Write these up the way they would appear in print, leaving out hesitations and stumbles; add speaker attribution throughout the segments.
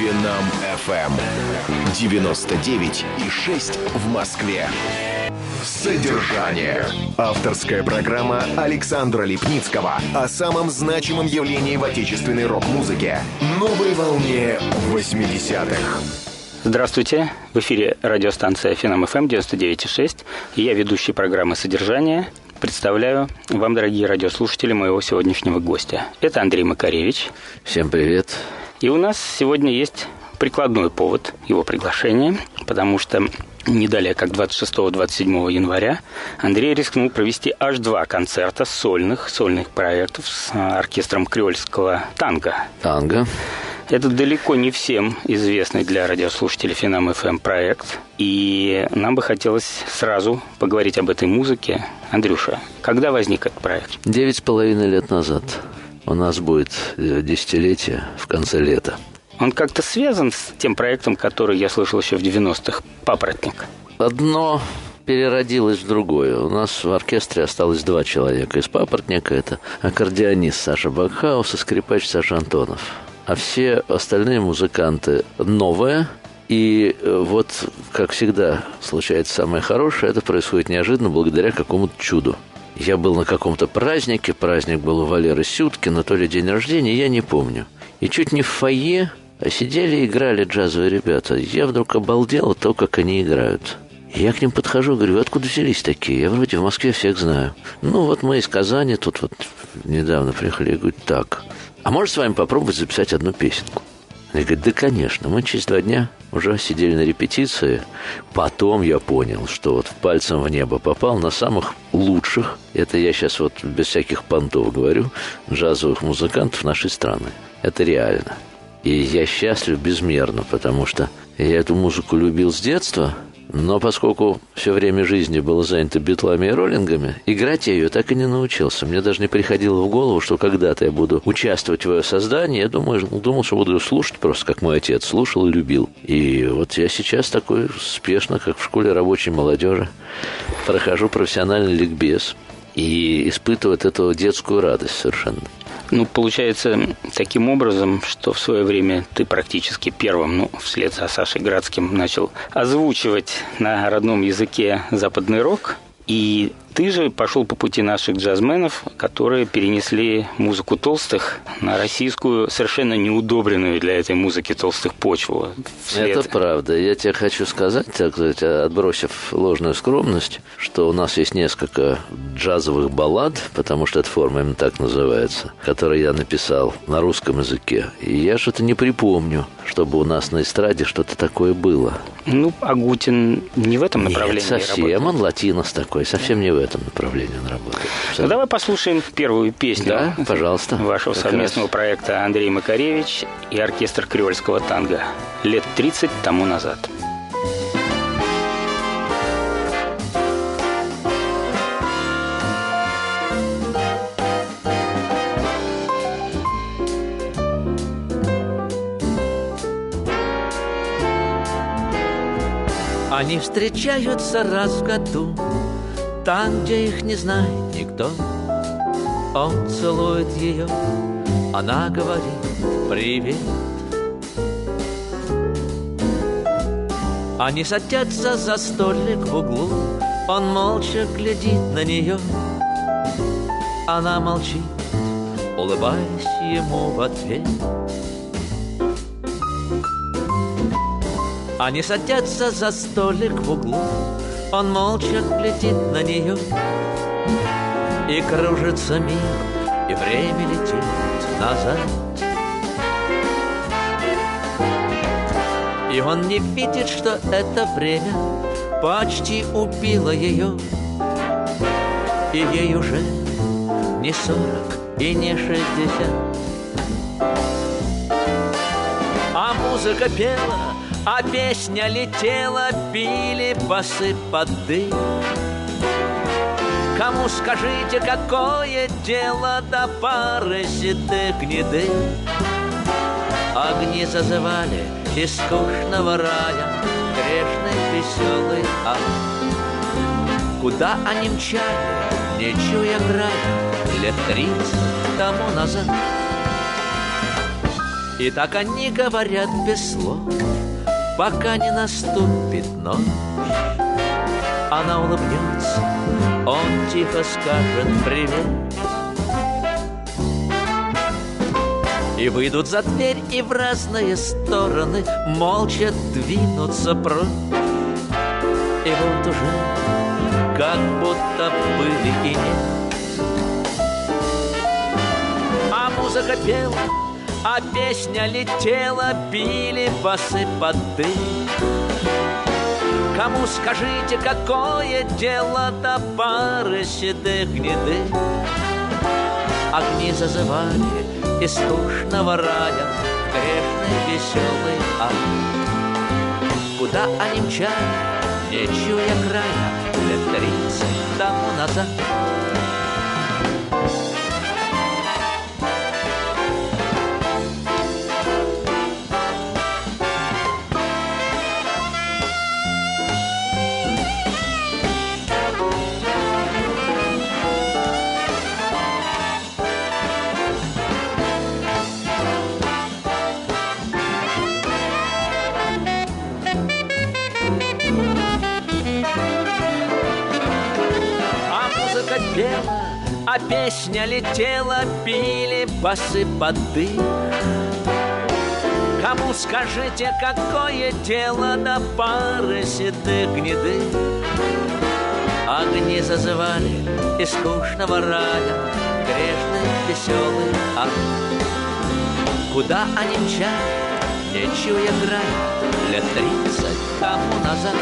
Speaker 1: Финам FM 99,6 в Москве. Содержание. Авторская программа Александра Липницкого о самом значимом явлении в отечественной рок-музыке. Новой волне 80-х.
Speaker 2: Здравствуйте. В эфире радиостанция Финам FM 99,6. И я, ведущий программы «Содержание», представляю вам, дорогие радиослушатели, моего сегодняшнего гостя. Это Андрей Макаревич.
Speaker 3: Всем привет.
Speaker 2: И у нас сегодня есть прикладной повод его приглашения, потому что не далее, как 26-27 января, Андрей рискнул провести аж 2 концерта сольных проектов с оркестром Креольского танго.
Speaker 3: Танго.
Speaker 2: Это далеко не всем известный для радиослушателей Финам FM проект. И нам бы хотелось сразу поговорить об этой музыке. Андрюша, когда возник этот проект?
Speaker 3: 9,5 лет назад. У нас будет десятилетие в конце лета.
Speaker 2: Он как-то связан с тем проектом, который я слышал еще в 90-х, «Папоротник»?
Speaker 3: Одно переродилось в другое. У нас в оркестре осталось 2 человека из «Папоротника». Это аккордеонист Саша Бакхаус и скрипач Саша Антонов. А все остальные музыканты новые. И вот, как всегда, случается самое хорошее. Это происходит неожиданно благодаря какому-то чуду. Я был на каком-то празднике. Праздник был у Валеры Сюткина, то ли день рождения, я не помню. И чуть не в фойе, а сидели и играли джазовые ребята. Я вдруг обалдел от того, как они играют. Я к ним подхожу, говорю: откуда взялись такие? Я вроде в Москве всех знаю. Ну, вот мы из Казани тут вот недавно приехали. Я говорю: так, а может с вами попробовать записать одну песенку? Они говорят: да, конечно. Мы через 2 дня уже сидели на репетиции. Потом я понял, что вот пальцем в небо попал на самых лучших, это я сейчас вот без всяких понтов говорю, джазовых музыкантов нашей страны. Это реально. И я счастлив безмерно, потому что я эту музыку любил с детства, но поскольку все время жизни было занято битлами и роллингами, играть я ее так и не научился. Мне даже не приходило в голову, что когда-то я буду участвовать в ее создании. Я думал, что буду ее слушать просто, как мой отец слушал и любил. И вот я сейчас такой спешно, как в школе рабочей молодежи, прохожу профессиональный ликбез и испытываю от этого детскую радость совершенно.
Speaker 2: Ну, получается таким образом, что в свое время ты практически первым, вслед за Сашей Градским, начал озвучивать на родном языке западный рок. И ты же пошел по пути наших джазменов, которые перенесли музыку Толстых на российскую, совершенно неудобренную для этой музыки Толстых почву.
Speaker 3: Это правда. Я тебе хочу сказать, так сказать, отбросив ложную скромность, что у нас есть несколько джазовых баллад, потому что эта форма именно так называется, которые я написал на русском языке. И я что-то не припомню, чтобы у нас на эстраде что-то такое было.
Speaker 2: Ну, Агутин не в этом направлении
Speaker 3: работает. Нет, совсем. Он латинос такой, совсем не в этом направлении он работает.
Speaker 2: Ну, давай послушаем первую песню.
Speaker 3: Да, пожалуйста.
Speaker 2: Вашего совместного проекта Андрей Макаревич и оркестр Креольского танго. Лет 30 тому назад.
Speaker 4: Они встречаются раз в году, там, где их не знает никто. Он целует ее, она говорит привет. Они садятся за столик в углу, он молча глядит на нее. Она молчит, улыбаясь ему в ответ. Они садятся за столик в углу, он молча глядит на нее. И кружится мир, и время летит назад. И он не видит, что это время почти убило ее. И ей уже не 40 и не 60. А музыка пела, а песня летела, били басы под дым. Кому скажите, какое дело до пары седых гнедых? Огни зазывали из скучного рая грешный веселый ад. Куда они мчали, не чуя края, лет 30 тому назад. И так они говорят без слов, пока не наступит ночь. Она улыбнется, он тихо скажет привет. И выйдут за дверь, и в разные стороны молча двинутся прочь. И вот уже как будто были и нет. А музыка пела, а песня летела, били басы под дым. Кому скажите, какое дело до пары седых гнедых? Огни зазывали из скучного рая грешный веселый ад. Куда они мчали, не чуя края, лет 30 тому назад? Пела, а песня летела, били басы под дым. Кому скажите, какое дело до пары седых гнедых? Огни зазывали из скучного рая грешный веселый ад. Куда они мчали, не чуя края, лет 30 тому назад?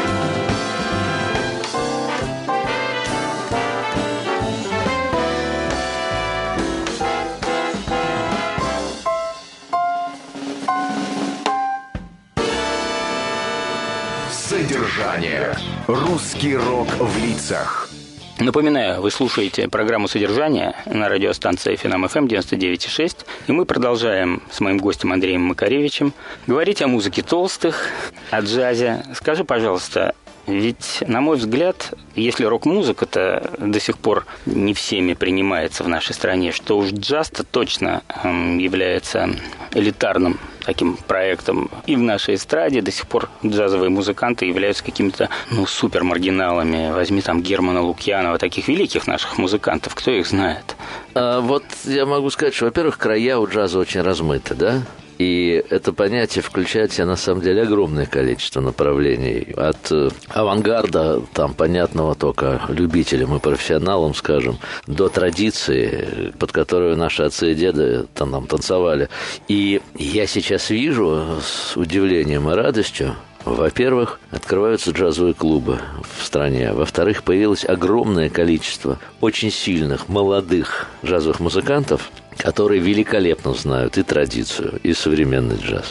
Speaker 1: Содержание. Русский рок в лицах.
Speaker 2: Напоминаю, вы слушаете программу «Содержание» на радиостанции FM 99,6. И мы продолжаем с моим гостем Андреем Макаревичем говорить о музыке толстых, о джазе. Скажи, пожалуйста, ведь, на мой взгляд, если рок-музыка-то до сих пор не всеми принимается в нашей стране, что уж джаз-то точно является элитарным таким проектом. И в нашей эстраде до сих пор джазовые музыканты являются какими-то, супер-маргиналами. Возьми там Германа Лукьянова, таких великих наших музыкантов. Кто их знает?
Speaker 3: Вот я могу сказать, что, во-первых, края у джаза очень размыты, да? И это понятие включает в себя, на самом деле, огромное количество направлений. От авангарда, там, понятного только любителям и профессионалам, скажем, до традиции, под которую наши отцы и деды там танцевали. И я сейчас вижу с удивлением и радостью, во-первых, открываются джазовые клубы в стране. Во-вторых, появилось огромное количество очень сильных, молодых джазовых музыкантов, которые великолепно знают и традицию, и современный джаз.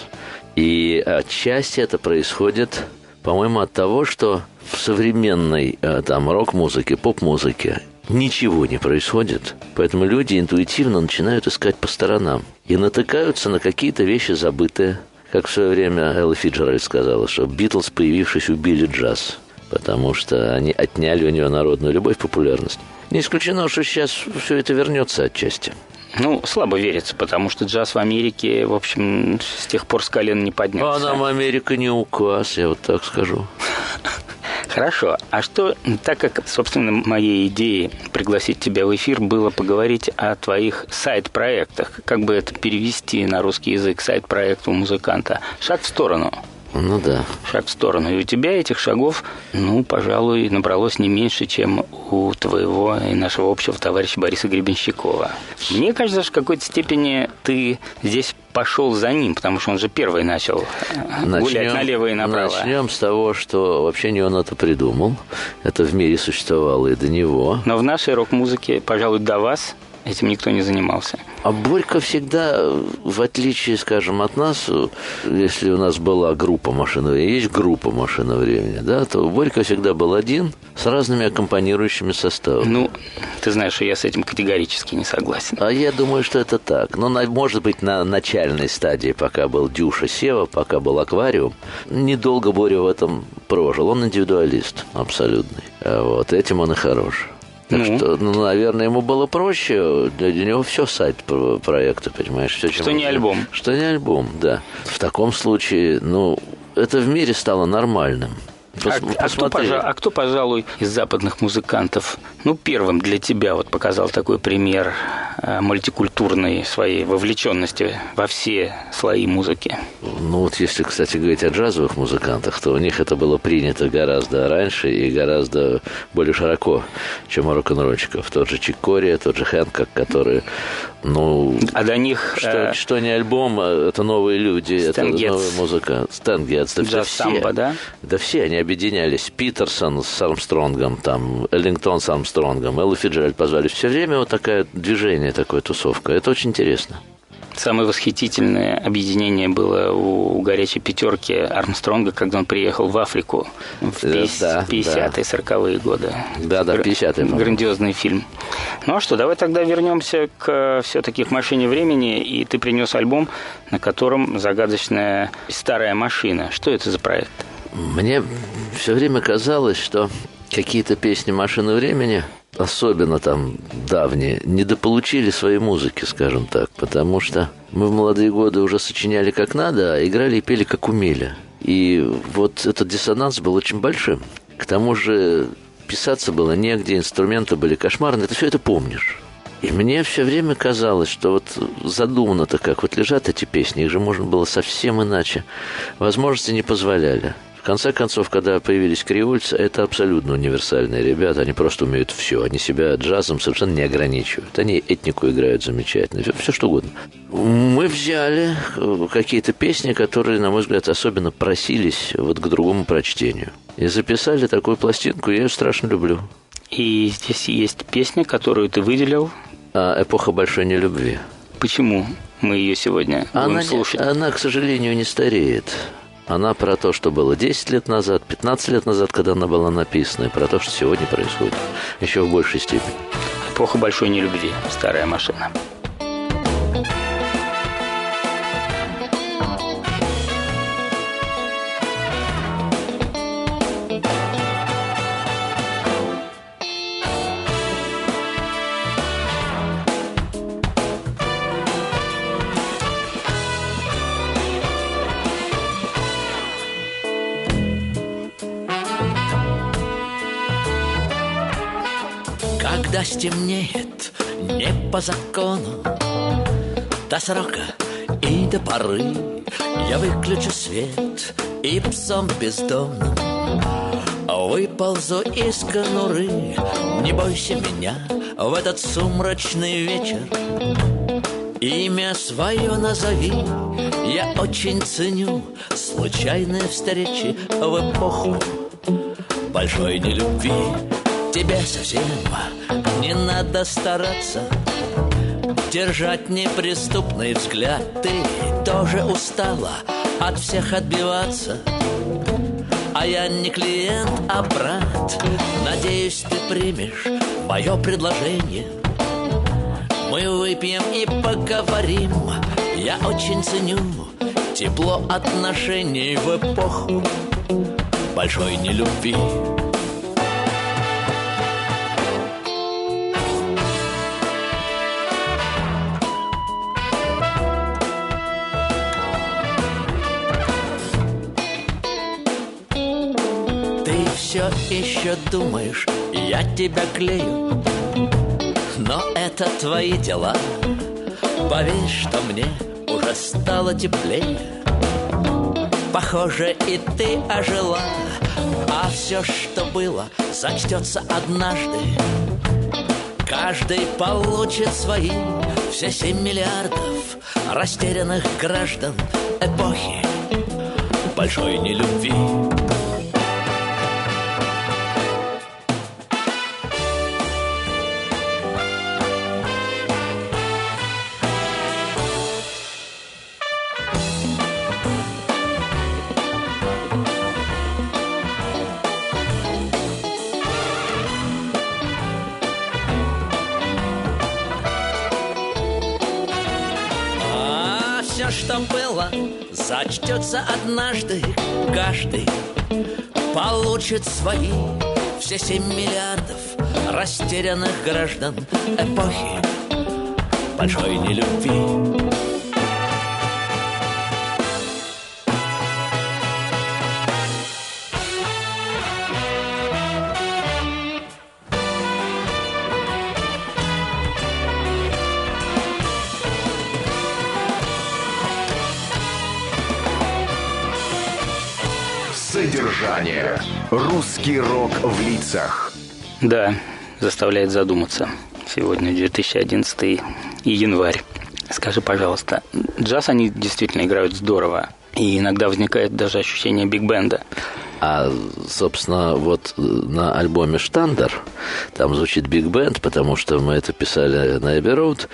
Speaker 3: И отчасти это происходит, по-моему, от того, что в современной рок-музыке, поп-музыке ничего не происходит. Поэтому люди интуитивно начинают искать по сторонам и натыкаются на какие-то вещи забытые. Как в свое время Элла Фиджеральд сказала, что Битлз, появившись, убили джаз, потому что они отняли у него народную любовь, популярность. Не исключено, что сейчас все это вернется отчасти.
Speaker 2: Слабо верится, потому что джаз в Америке, в общем, с тех пор с колен не поднялся.
Speaker 3: А нам Америка не указ, я вот так скажу.
Speaker 2: Хорошо. А что, так как, собственно, моей идеей пригласить тебя в эфир было поговорить о твоих сайт-проектах, как бы это перевести на русский язык, сайт-проект у музыканта, шаг в сторону.
Speaker 3: Да.
Speaker 2: Шаг в сторону. И у тебя этих шагов, пожалуй, набралось не меньше, чем у твоего и нашего общего товарища Бориса Гребенщикова. Мне кажется, что в какой-то степени ты здесь пошел за ним, потому что он же первый начал гулять налево и направо.
Speaker 3: Начнем с того, что вообще не он это придумал. Это в мире существовало и до него.
Speaker 2: Но в нашей рок-музыке, пожалуй, до вас этим никто не занимался.
Speaker 3: А Борька всегда, в отличие, скажем, от нас, если у нас была группа «Машина времени», есть группа «Машина времени», да, то Борька всегда был один с разными аккомпанирующими составами.
Speaker 2: Ты знаешь, что я с этим категорически не согласен.
Speaker 3: А я думаю, что это так. Может быть, на начальной стадии, пока был Дюша Сева, пока был «Аквариум», недолго Боря в этом прожил. Он индивидуалист абсолютный. Этим он и хорош. Так что, наверное, ему было проще. Для него все сайт проекта, понимаешь? Все,
Speaker 2: что не альбом.
Speaker 3: Что не альбом, да. В таком случае, это в мире стало нормальным.
Speaker 2: Кто, пожалуй, из западных музыкантов, первым для тебя показал такой пример мультикультурной своей вовлеченности во все слои музыки?
Speaker 3: Если, кстати, говорить о джазовых музыкантах, то у них это было принято гораздо раньше и гораздо более широко, чем у рок-н-ролльщиков. Тот же Чик Кориа, тот же Хэнкок, которые,
Speaker 2: А до них...
Speaker 3: Что не альбом, это новые люди, это новая музыка. Стэн Гетц, да все.
Speaker 2: Самбо, да?
Speaker 3: Да все, они объединялись. Питерсон с Армстронгом, Эллингтон с Армстронгом, Эллу Фиджеральд позвали. Все время такое движение, такая тусовка. Это очень интересно.
Speaker 2: Самое восхитительное объединение было у горячей пятерки Армстронга, когда он приехал в Африку в 50-е, 40-е годы.
Speaker 3: Да, 50-е.
Speaker 2: Грандиозный фильм. Давай тогда вернемся все-таки к «Машине времени», и ты принес альбом, на котором загадочная старая машина. Что это за проект?
Speaker 3: Мне все время казалось, что какие-то песни «Машины времени», особенно давние, недополучили своей музыки, скажем так, потому что мы в молодые годы уже сочиняли как надо, а играли и пели как умели. И этот диссонанс был очень большим. К тому же писаться было негде, инструменты были кошмарные, ты все это помнишь. И мне все время казалось, что задумано-то как, лежат эти песни, их же можно было совсем иначе. Возможности не позволяли. В конце концов, когда появились креольцы, это абсолютно универсальные ребята, они просто умеют все, они себя джазом совершенно не ограничивают, они этнику играют замечательно, все что угодно. Мы взяли какие-то песни, которые, на мой взгляд, особенно просились к другому прочтению, и записали такую пластинку, я ее страшно люблю.
Speaker 2: И здесь есть песня, которую ты выделил.
Speaker 3: «Эпоха большой нелюбви».
Speaker 2: Почему мы ее сегодня будем слушать?
Speaker 3: Она, к сожалению, не стареет. Она про то, что было 10 лет назад, 15 лет назад, когда она была написана, и про то, что сегодня происходит, еще в большей степени.
Speaker 2: «Эпоха большой нелюбви», «Старая машина».
Speaker 4: Когда стемнеет не по закону, до срока и до поры, я выключу свет и псом бездомным выползу из конуры. Не бойся меня в этот сумрачный вечер, имя свое назови. Я очень ценю случайные встречи в эпоху большой нелюбви. Тебе совсем не надо стараться держать неприступный взгляд. Ты тоже устала от всех отбиваться, а я не клиент, а брат. Надеюсь, ты примешь мое предложение. Мы выпьем и поговорим. Я очень ценю тепло отношений в эпоху большой нелюбви. Все еще думаешь, я тебя клею, но это твои дела. Поверь, что мне уже стало теплее. Похоже, и ты ожила, а все, что было, зачтется однажды. Каждый получит свои все 7 миллиардов растерянных граждан эпохи большой нелюбви. Что было, зачтется однажды. Каждый получит свои все 7 миллиардов растерянных граждан эпохи большой нелюбви.
Speaker 1: Содержание. Русский рок в лицах.
Speaker 2: Да, заставляет задуматься. Сегодня 2011 и январь. Скажи, пожалуйста, джаз они действительно играют здорово. И иногда возникает даже ощущение биг-бенда.
Speaker 3: А, собственно, вот на альбоме «Штандар» там звучит биг-бенд, потому что мы это писали на Эбби Роуд.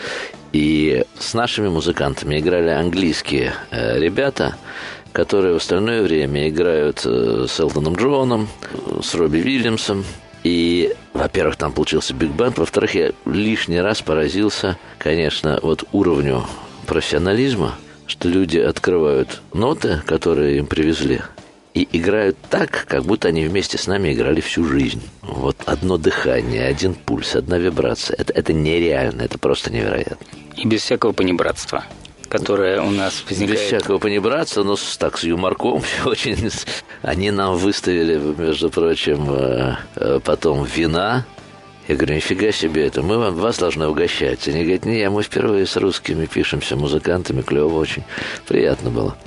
Speaker 3: И с нашими музыкантами играли английские ребята, которые в остальное время играют с Элтоном Джоном, с Робби Уильямсом. И, во-первых, там получился биг-бенд. Во-вторых, я лишний раз поразился, конечно, вот уровню профессионализма, что люди открывают ноты, которые им привезли, и играют так, как будто они вместе с нами играли всю жизнь. Вот одно дыхание, один пульс, одна вибрация. Это нереально, это просто невероятно.
Speaker 2: И без всякого понебратства, которое у нас возникает.
Speaker 3: Без всякого понебратства, но так, с юморком очень. Они нам выставили, между прочим, потом вина. Я говорю, нифига себе это, мы вас должны угощать. Они говорят, не, мы впервые с русскими пишемся, музыкантами, клево очень. Приятно было.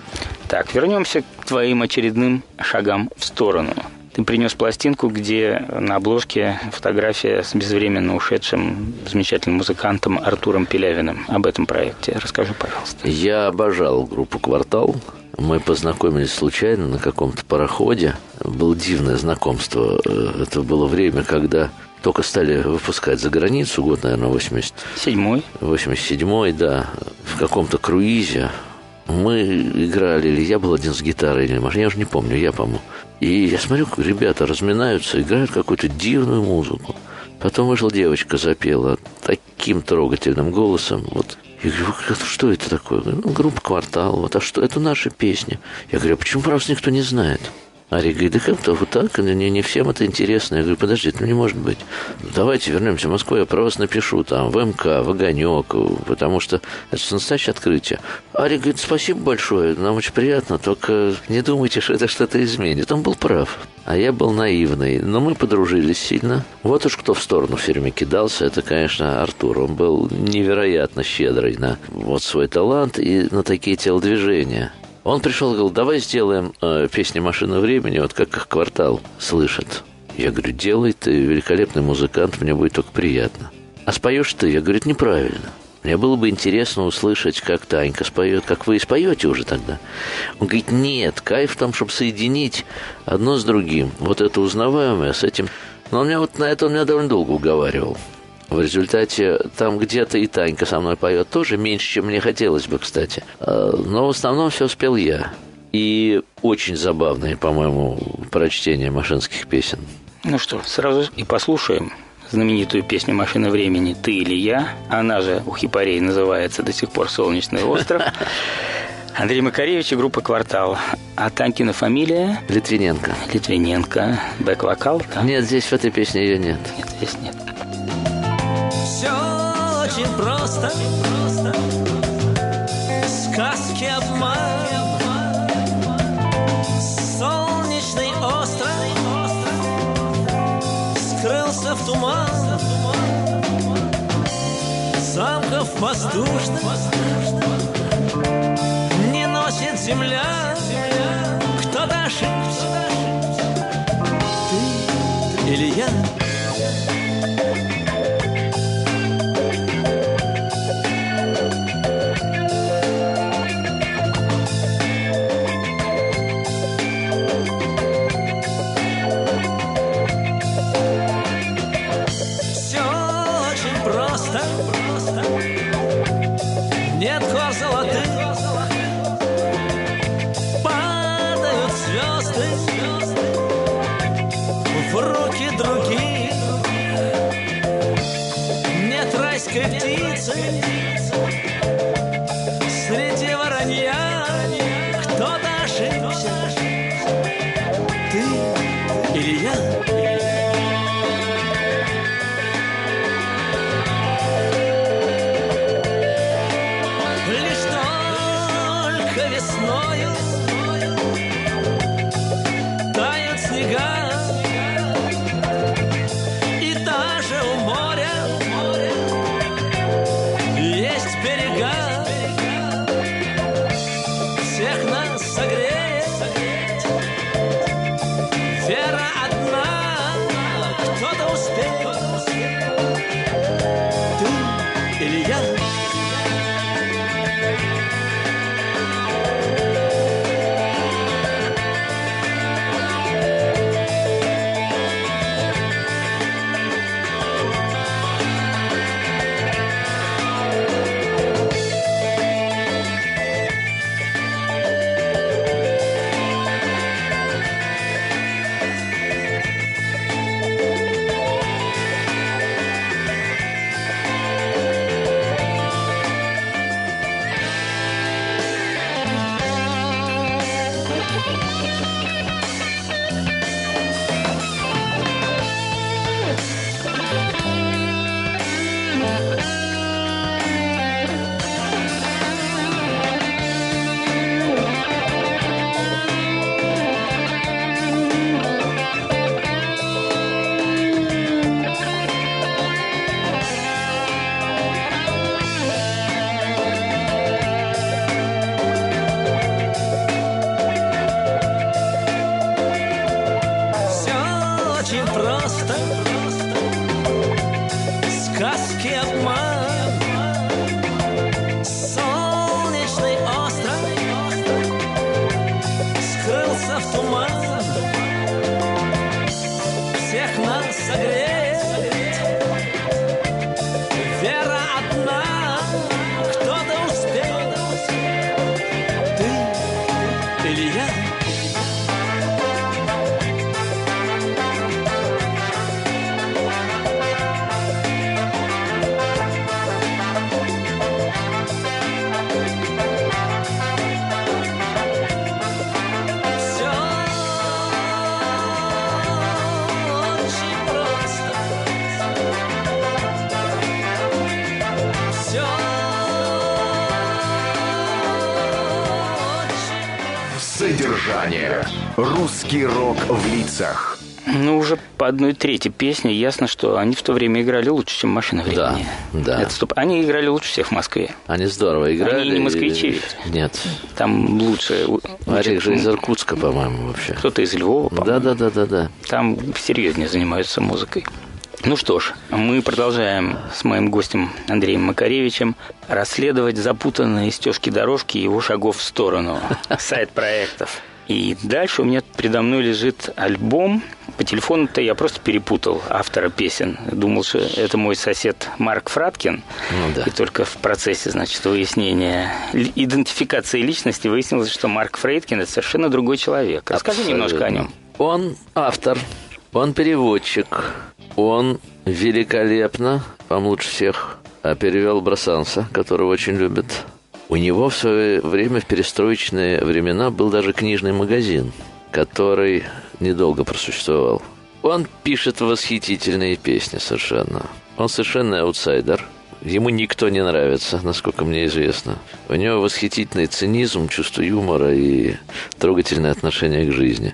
Speaker 2: Так, вернемся к твоим очередным шагам в сторону. Ты принес пластинку, где на обложке фотография с безвременно ушедшим замечательным музыкантом Артуром Пелявиным. Об этом проекте расскажи, пожалуйста.
Speaker 3: Я обожал группу «Квартал». Мы познакомились случайно на каком-то пароходе. Было дивное знакомство. Это было время, когда только стали выпускать за границу, год, наверное, 87-й. 87-й, да, в каком-то круизе. Мы играли, или я был один с гитарой, или я уже не помню, я, по-моему. И я смотрю, как ребята разминаются, играют какую-то дивную музыку. Потом вышла девочка, запела таким трогательным голосом. Вот. Я говорю, что это такое? Ну, группа «Квартал». Вот, а что? Это наши песни. Я говорю, а почему про вас никто не знает? Арик говорит, да как-то вот так, не всем это интересно. Я говорю, подожди, это не может быть. Давайте вернемся в Москву, я про вас напишу там в МК, в «Огонек», потому что это настоящее открытие. Арик говорит, спасибо большое, нам очень приятно, только не думайте, что это что-то изменит. Он был прав, а я был наивный. Но мы подружились сильно. Вот уж кто в сторону фирме кидался, это, конечно, Артур. Он был невероятно щедрый на вот свой талант и на такие телодвижения. Он пришел и говорил, давай сделаем песни «Машина времени», вот как их «Квартал» слышит. Я говорю, делай, ты великолепный музыкант, мне будет только приятно. А споешь ты? Я говорю, это неправильно. Мне было бы интересно услышать, как Танька споет, как вы и споете уже тогда. Он говорит, нет, кайф в том, чтобы соединить одно с другим. Вот это узнаваемое с этим. Но он меня вот на это он меня довольно долго уговаривал. В результате там где-то и Танька со мной поет тоже меньше, чем мне хотелось бы, кстати. Но в основном все спел я. И очень забавное, по-моему, прочтение машинских песен.
Speaker 2: Ну что, сразу и послушаем знаменитую песню «Машина времени» «Ты или я». Она же у хипарей называется до сих пор «Солнечный остров». Андрей Макаревич и группа «Квартал». А Танькина фамилия?
Speaker 3: Литвиненко.
Speaker 2: Литвиненко. Бэк-вокал? Да?
Speaker 3: Нет, здесь в этой песне ее нет.
Speaker 2: Нет, здесь нет.
Speaker 4: Все очень просто. Сказки, обман. Солнечный остров скрылся в туман. Замков воздушных не носит земля. Кто-то ошибся. Ты или я? Нет гор золотых, падают звезды в руки других. Нет райской птицы среди воронья. Кто-то ошибся, ты или я? всех нас согреет. Вера одна, кто-то успеет. Ты или я?
Speaker 1: Содержание. Русский рок в лицах.
Speaker 2: Ну, уже по 1/3 песни ясно, что они в то время играли лучше, чем «Машина времени».
Speaker 3: Да.
Speaker 2: Это стоп. Они играли лучше всех в Москве.
Speaker 3: Они здорово играли.
Speaker 2: Они не москвичи ведь.
Speaker 3: Нет.
Speaker 2: Там лучше.
Speaker 3: Арик же из Иркутска, по-моему, вообще.
Speaker 2: Кто-то из Львова, по-моему.
Speaker 3: Да.
Speaker 2: Там серьезнее занимаются музыкой. Ну что ж, мы продолжаем с моим гостем Андреем Макаревичем расследовать запутанные стежки-дорожки его шагов в сторону сайт-проектов. И дальше у меня передо мной лежит альбом. По телефону-то я просто перепутал автора песен. Думал, что это мой сосед Марк Фраткин.
Speaker 3: Ну, да.
Speaker 2: И только в процессе, значит, выяснения, идентификации личности выяснилось, что Марк Фрейткин – это совершенно другой человек. Расскажи немножко о нем.
Speaker 3: Он автор, он переводчик, он великолепно, вам лучше всех, перевел Брассанса, которого очень любят. У него в свое время, в перестроечные времена, был даже книжный магазин, который недолго просуществовал. Он пишет восхитительные песни совершенно. Он совершенно аутсайдер. Ему никто не нравится, насколько мне известно. У него восхитительный цинизм, чувство юмора и трогательное отношение к жизни.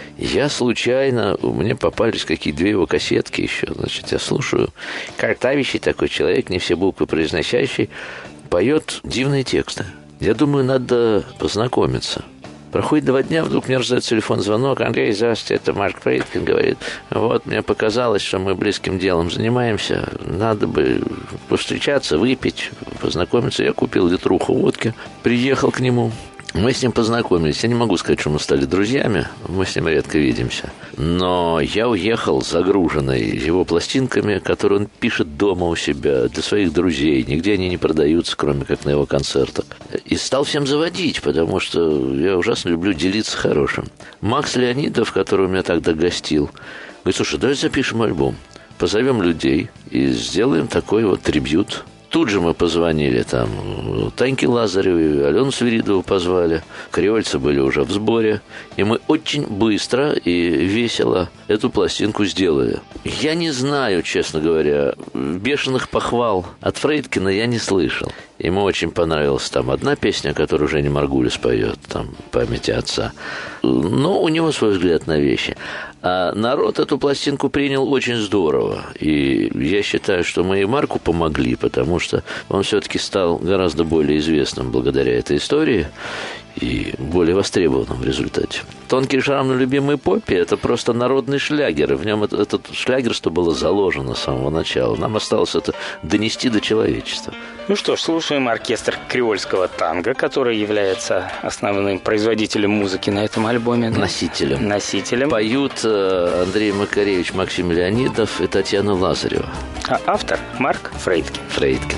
Speaker 3: Я случайно, мне попались какие-то 2 его кассетки еще. Значит, я слушаю. Картавящий такой человек, не все буквы произносящий, поет дивные тексты. Я думаю, надо познакомиться. Проходит 2 дня, вдруг мне раздает телефон звонок. Андрей, здравствуйте, это Марк Фрейткин говорит. Вот, мне показалось, что мы близким делом занимаемся. Надо бы повстречаться, выпить, познакомиться. Я купил литруху водки, приехал к нему. Мы с ним познакомились. Я не могу сказать, что мы стали друзьями. Мы с ним редко видимся. Но я уехал загруженный его пластинками, которые он пишет дома у себя, для своих друзей. Нигде они не продаются, кроме как на его концертах. И стал всем заводить, потому что я ужасно люблю делиться хорошим. Макс Леонидов, который у меня тогда гостил, говорит: слушай, давай запишем альбом. Позовем людей и сделаем такой вот трибьют. Тут же мы позвонили там Таньке Лазаревой, Алену Свиридову позвали. Креольцы были уже в сборе. И мы очень быстро и весело эту пластинку сделали. Я не знаю, честно говоря, бешеных похвал от Фрейткина я не слышал. Ему очень понравилась там одна песня, которую Женя Маргулис поет, там «Памяти отца». Но у него свой взгляд на вещи. А народ эту пластинку принял очень здорово. И я считаю, что мы и Марку помогли, потому что он все-таки стал гораздо более известным благодаря этой истории. и более востребованным в результате. «Тонкий шрам на любимой попе» – это просто народный шлягер, и в нем этот шлягерство было заложено с самого начала. Нам осталось это донести до человечества.
Speaker 2: Ну что ж, слушаем оркестр креольского танго, который является основным производителем музыки на этом альбоме. Да? Носителем. Поют
Speaker 3: Андрей Макаревич, Максим Леонидов и Татьяна Лазарева.
Speaker 2: А автор Марк Фрейдкин.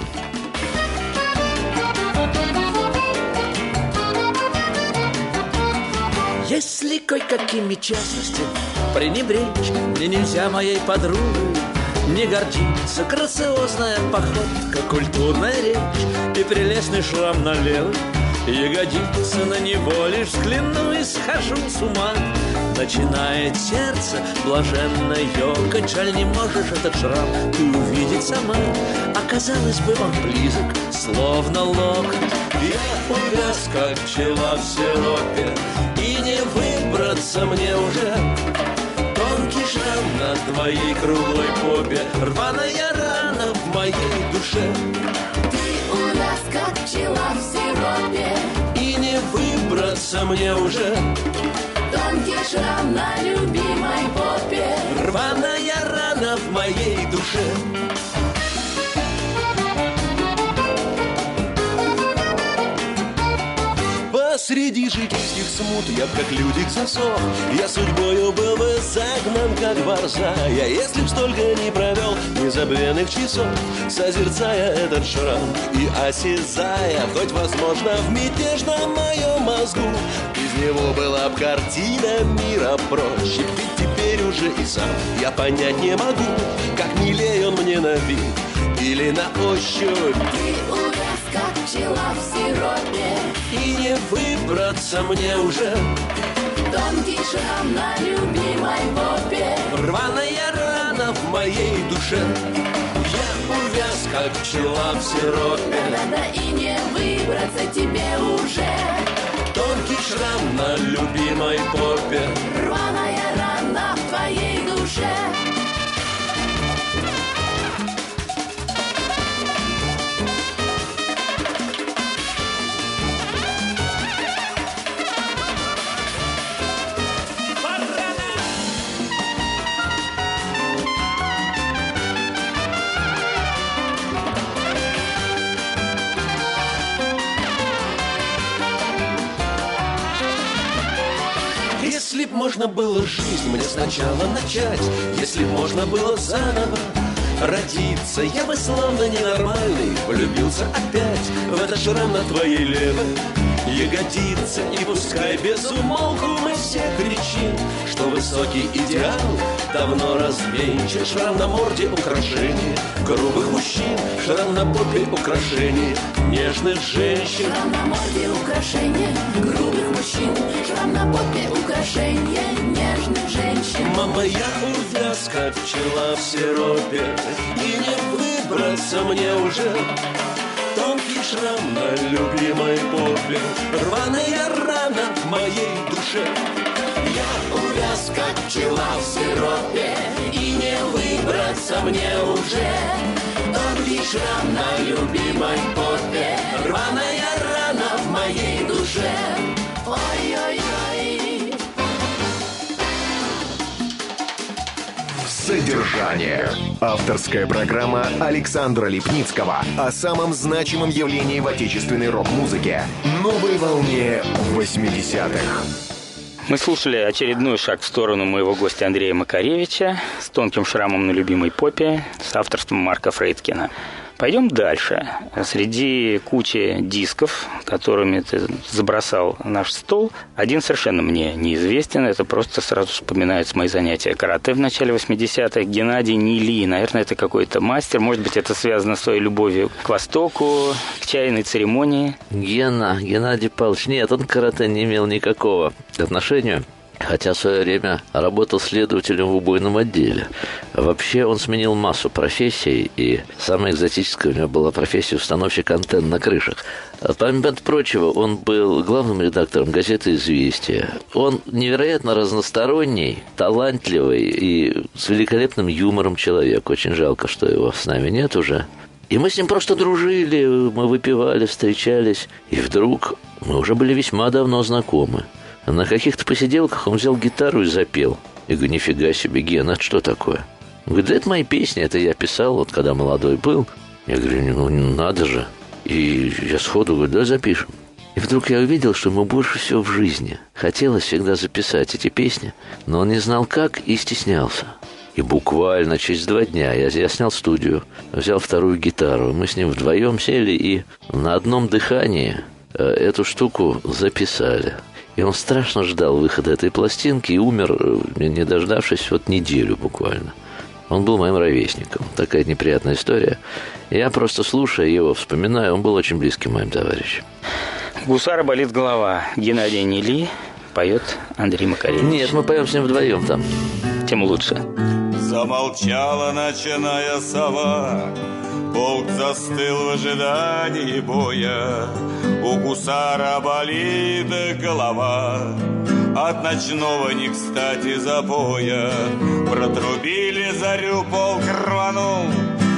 Speaker 4: Если кое-какими частностями пренебречь, мне нельзя моей подругой не гордиться. Грациозная походка, культурная речь и прелестный шрам на левой ягодице. На него лишь взгляну и схожу с ума. Начинает сердце блаженно ёкать. Жаль, не можешь этот шрам ты увидеть сама. Оказалось бы, он близок, словно локоть. Я увяз, как пчела в сиропе, и не выбраться мне уже. Тонкий шрам на твоей круглой попе, рваная рана в моей душе.
Speaker 5: Ты увяз, как пчела в сиропе,
Speaker 4: и не выбраться мне уже.
Speaker 5: Тонкий шрам на любимой попе,
Speaker 4: рваная рана в моей душе. Посреди житейских смут я б как людик засох. Я судьбою был бы загнан, как борзая, если б столько не провел незабвенных часов, созерцая этот шрам и осязая, хоть, возможно, в мятежном моем мозгу из него была б картина мира проще. Ведь теперь уже и сам я понять не могу, как милей он мне на вид или на ощупь.
Speaker 5: Ты увяз, как пчела в сиропе,
Speaker 4: и не выбраться мне уже.
Speaker 5: Тонкий шрам на любимой попе,
Speaker 4: рваная рана в моей душе. Я увяз, как пчела в сиропе,
Speaker 5: да-да, и не выбраться тебе уже.
Speaker 4: Тонкий шрам на любимой попе,
Speaker 5: рваная рана в твоей душе.
Speaker 4: Если б можно было жизнь мне сначала начать, если б можно было заново родиться, я бы словно ненормальный влюбился опять в этот шрам на твоей левой ягодице. И пускай без умолку мы все кричим, что высокий идеал давно развенчан. Шрам на морде — украшение грубых мужчин, шрам на попе — украшение нежных женщин.
Speaker 5: Шрам на морде — украшение грубых мужчин, шрам на попе — украшение нежных женщин.
Speaker 4: Мама, я увяз, как пчела в сиропе, и не выбраться мне уже. Тонкий шрам на любимой попе, рваная рана в моей душе.
Speaker 5: Я увяз, как пчела в сиропе, и не выбраться мне уже. Тонкий шрам на любимой попе, рваная рана в моей душе. Ой-ой-ой.
Speaker 1: Содержание. Авторская программа Александра Липницкого о самом значимом явлении в отечественной рок-музыке. Новой волне 80-х.
Speaker 2: Мы слушали очередной шаг в сторону моего гостя Андрея Макаревича с тонким шрамом на любимой попе с авторством Марка Фрейдкина. Пойдем дальше. Среди кучи дисков, которыми ты забросал наш стол, один совершенно мне неизвестен. Это просто сразу вспоминаются мои занятия карате в начале 80-х. Геннадий Нили. Наверное, это какой-то мастер. Может быть, это связано с твоей любовью к Востоку, к чайной церемонии.
Speaker 3: Геннадий Павлович. Нет, он к карате не имел никакого отношения. Хотя в свое время работал следователем в убойном отделе. Вообще он сменил массу профессий, и самая экзотическая у него была профессия установщик антенн на крышах. Помимо прочего, он был главным редактором газеты «Известия». Он невероятно разносторонний, талантливый и с великолепным юмором человек. Очень жалко, что его с нами нет уже. И мы с ним просто дружили, мы выпивали, встречались. И вдруг мы уже были весьма давно знакомы. На каких-то посиделках он взял гитару и запел. Я говорю, нифига себе, Ген, это что такое? Он говорит, да это мои песни, это я писал, вот когда молодой был. Я говорю, ну надо же. И я сходу говорю, да, запишем. И вдруг я увидел, что ему больше всего в жизни хотелось всегда записать эти песни, но он не знал как и стеснялся. И буквально через 2 дня я снял студию, взял вторую гитару. Мы с ним вдвоем сели и на одном дыхании эту штуку записали. И он страшно ждал выхода этой пластинки и умер, не дождавшись, вот неделю буквально. Он был моим ровесником. Такая неприятная история. Я просто, слушая его, вспоминаю, он был очень близким моим товарищем.
Speaker 2: «Гусара болит голова». Геннадий Нели поет Андрей Макаревич.
Speaker 3: Нет, мы поем с ним вдвоем там.
Speaker 2: Тем лучше.
Speaker 6: Замолчала ночная сова, полк застыл в ожидании боя. У гусара болит голова от ночного не кстати запоя. Протрубили зарю, полк рванул,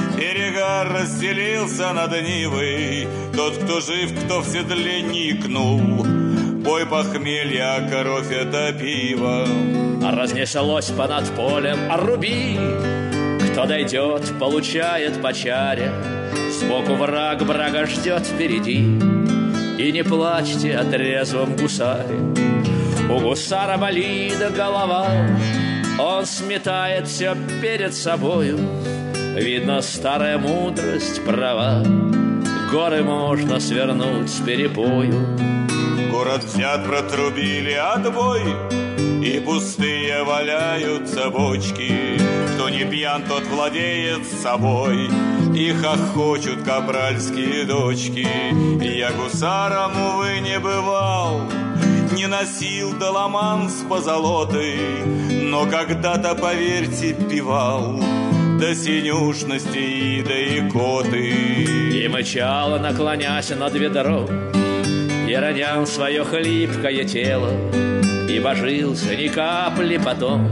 Speaker 6: перегар расстелился над Нивой. Тот, кто жив, кто в седле никнул, бой похмелья, кровь это пиво.
Speaker 4: Разнеслось понад полем, руби, кто дойдет, получает по чаре. Сбоку враг, брага ждет впереди. И не плачьте о трезвом гусаре. У гусара болит голова, он сметает все перед собою. Видно, старая мудрость права, горы можно свернуть с перепою.
Speaker 6: Город взят, протрубили отбой, и пустые валяются бочки. Кто не пьян, тот владеет собой, и хохочут капральские дочки. Я гусаром, увы, не бывал, не носил доломан с позолотой, но когда-то, поверьте, пивал до синюшности и до икоты.
Speaker 4: И мычало, наклонясь над ведром, и ронял свое хлипкое тело, и божился ни капли потом,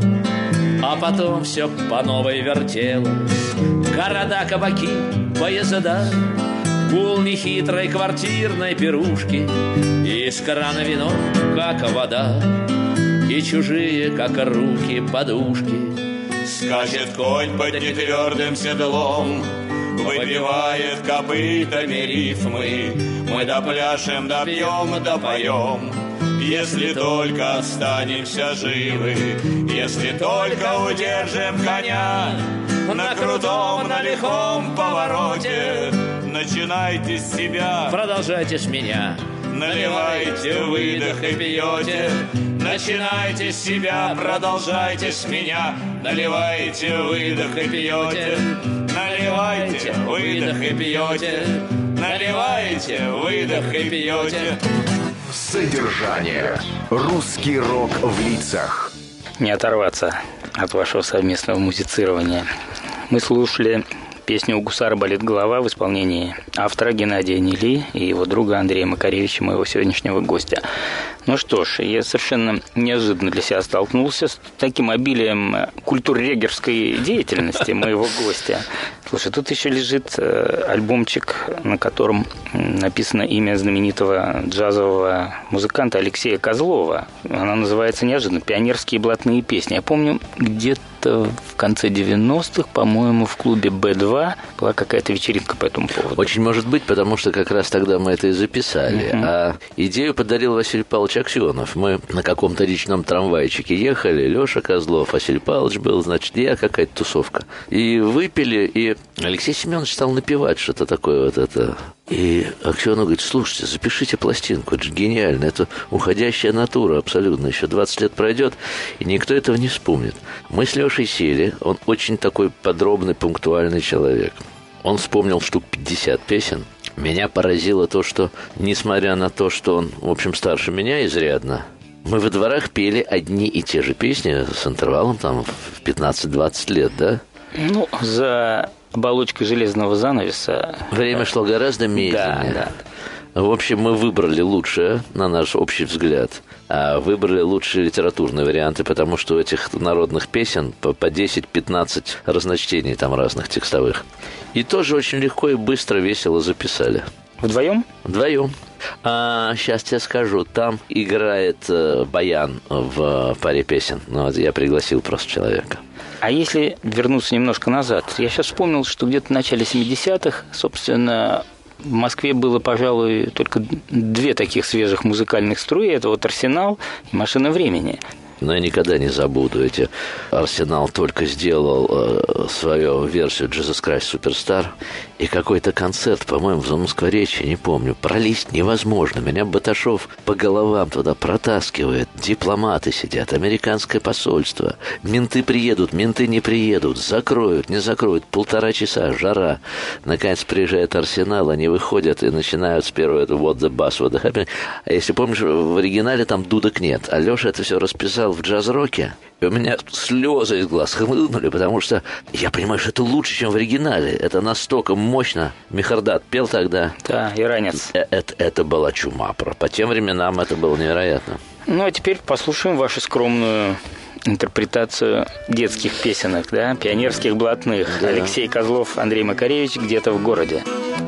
Speaker 4: а потом все по новой вертелось. Города, кабаки, поезда, гул нехитрой квартирной пирушки, и из крана вино, как вода, и чужие, как руки, подушки.
Speaker 6: Скачет конь под нетвердым седлом, выпивает копытами рифмы. Мы допляшем, допьем, допоем, если только останемся живы, если только удержим коня на крутом, на лихом повороте. Начинайте с себя,
Speaker 4: продолжайте с меня,
Speaker 6: наливайте выдох и пьете. Начинайте с себя, продолжайте с меня, наливайте выдох и пьете. Наливайте выдох и пьете. Наливайте выдох и пьете.
Speaker 1: Содержание. Русский рок в лицах.
Speaker 2: Не оторваться от вашего совместного музицирования. Мы слушали песню «У гусара болит голова» в исполнении автора Геннадия Нели и его друга Андрея Макаревича, моего сегодняшнего гостя. Ну что ж, я совершенно неожиданно для себя столкнулся с таким обилием культуррегерской деятельности моего гостя. Слушай, тут еще лежит альбомчик, на котором написано имя знаменитого джазового музыканта Алексея Козлова. Она называется неожиданно «Пионерские блатные песни». Я помню, где-то в конце 90-х, по-моему, в клубе «Б2» была какая-то вечеринка по этому поводу.
Speaker 3: Очень может быть, потому что как раз тогда мы это и записали. А идею подарил Василий Павлович Аксенов. Мы на каком-то речном трамвайчике ехали, Леша Козлов, Василий Павлович был, значит, я, какая-то тусовка. И выпили, и Алексей Семенович стал напевать что-то такое вот это. И Аксенов говорит, слушайте, запишите пластинку, это же гениально, это уходящая натура абсолютно, еще 20 лет пройдет, и никто этого не вспомнит. Мы с Лешей сели, он очень такой подробный, пунктуальный человек. Он вспомнил штук 50 песен. Меня поразило то, что, несмотря на то, что он, в общем, старше меня изрядно, мы во дворах пели одни и те же песни с интервалом там в 15-20 лет, да?
Speaker 2: Ну, за оболочкой железного занавеса.
Speaker 3: Время шло гораздо медленнее.
Speaker 2: Да.
Speaker 3: В общем, мы выбрали лучшее, на наш общий взгляд, а выбрали лучшие литературные варианты, потому что у этих народных песен по 10-15 разночтений там разных текстовых. И тоже очень легко и быстро, весело записали.
Speaker 2: Вдвоем?
Speaker 3: Вдвоем. Сейчас тебе скажу, там играет баян в паре песен. Ну, вот я пригласил просто человека.
Speaker 2: А если вернуться немножко назад, я сейчас вспомнил, что где-то в начале 70-х, собственно, в Москве было, пожалуй, только 2 таких свежих музыкальных струи. Это вот «Арсенал» и «Машина времени».
Speaker 3: Но я никогда не забуду эти. Арсенал только сделал свою версию «Jesus Christ Superstar», и какой-то концерт, по-моему, в Замоскворечье, не помню, пролезть невозможно. Меня Баташов по головам туда протаскивает. Дипломаты сидят, американское посольство. Менты приедут, менты не приедут, закроют, не закроют. 1,5 часа, жара. Наконец приезжает Арсенал, они выходят и начинают с первого это «What the Bus, what the happening». А если помнишь, в оригинале там дудок нет. А Леша это все расписал в джаз-роке, и у меня слезы из глаз хлынули, потому что я понимаю, что это лучше, чем в оригинале. Это настолько мощно. Михардат пел тогда.
Speaker 2: Да, иранец.
Speaker 3: Это была чума. По тем временам это было невероятно.
Speaker 2: Ну, а теперь послушаем вашу скромную интерпретацию детских песенок, да, пионерских блатных. Да. Алексей Козлов, Андрей Макаревич «Где-то в городе».